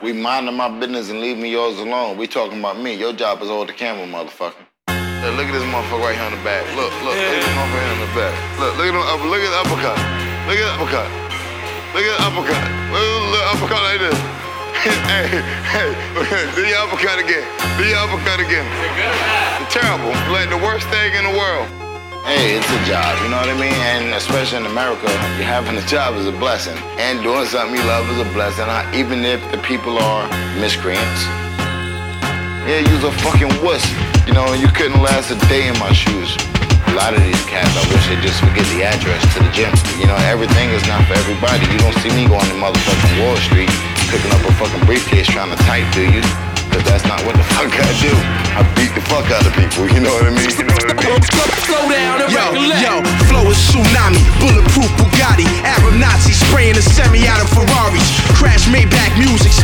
We minding my business and leaving yours alone. We talking about me. Your job is hold the camera, motherfucker. Look at this motherfucker right here on the back. Look at this motherfucker here on the back. Look at the uppercut. Look at the uppercut. Look at the uppercut. Look at the uppercut like this. hey, do your uppercut again. Do your uppercut again. You're good at that. It's terrible. Like the worst thing in the world. Hey, it's a job, you know what I mean? And especially in America, having a job is a blessing. And doing something you love is a blessing, even if the people are miscreants. Yeah, you's a fucking wuss. You know, you couldn't last a day in my shoes. A lot of these cats, I wish they just forget the address to the gym. You know, everything is not for everybody. You don't see me going to motherfucking Wall Street, picking up a fucking briefcase trying to type, do you? Cause that's not what the fuck I do. I beat the fuck out of people, you know what I mean? You know what I mean? Slow down and yo, flow is tsunami, bulletproof Bugatti, Arab Nazi spraying a semi out of Ferraris, crash Maybach music.